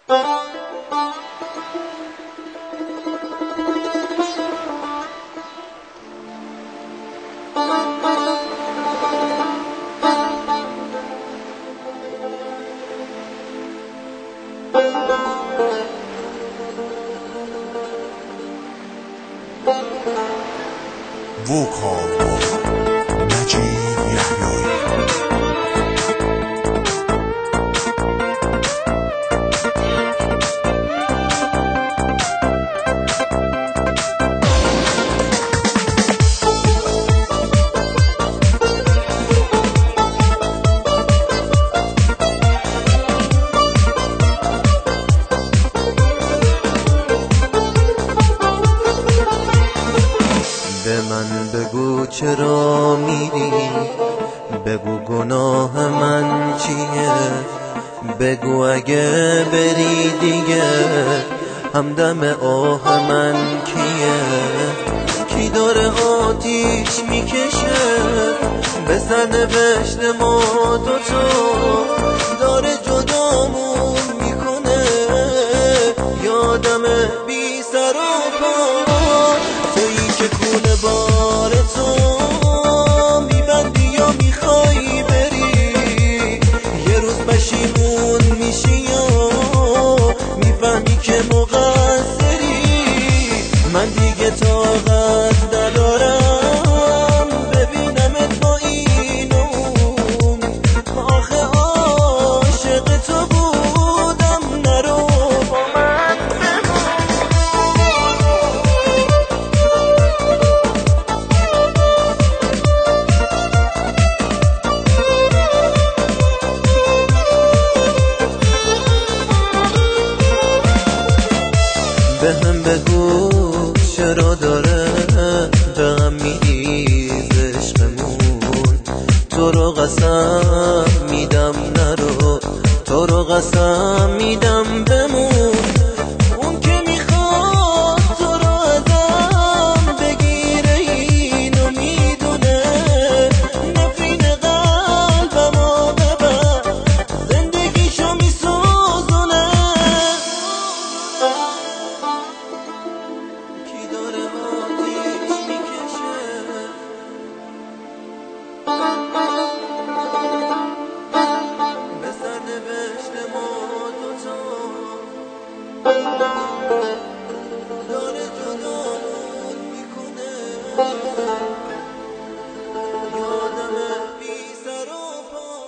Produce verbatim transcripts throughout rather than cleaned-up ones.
وکال نجیب یحیایی. به من بگو چرا میری، بگو گناه من چیه، بگو اگه بری دیگه همدم آه من کیه. کی داره آتیش میکشه به سرنوشت ما دوتا، داره جدامون میکنه یادم بی سر و پا. تویی که کونه بار تو میبندی یا میخوای بری، یه روز پشیمون میشی یا میفهمی که مقصری. من دیگه طاقت ندارم ببینمت با این و اون، آخه عاشق تو بودم نرو با من به هم بگو چرا داره به هم میریز عشقمون. تو رو قسم میدم نرو، تو رو قسم میدم بمون. اون که میخواد تو رو ازم بگیره اینو میدونه، نفرین قلبمو ببر زندگیشو میسوزونه. کی داره آتیش میکشه به سرنوشت ما دوتا، داره جدامون میکنه یادم بی سر و پا.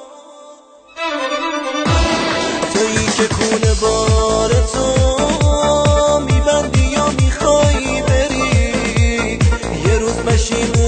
تویی که کونه بار تو میبندی یا میخوای بری، یه روز پشیمون